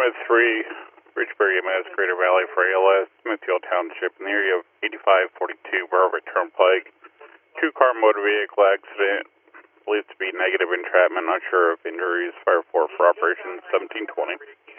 3, Ridgebury, Mass, Greater Valley for ALS, Smithfield Township, in the area of 8542 Brevard Turnpike. Two-car motor vehicle accident, believed to be negative entrapment, not sure of injuries, fire 4 for operation 1720.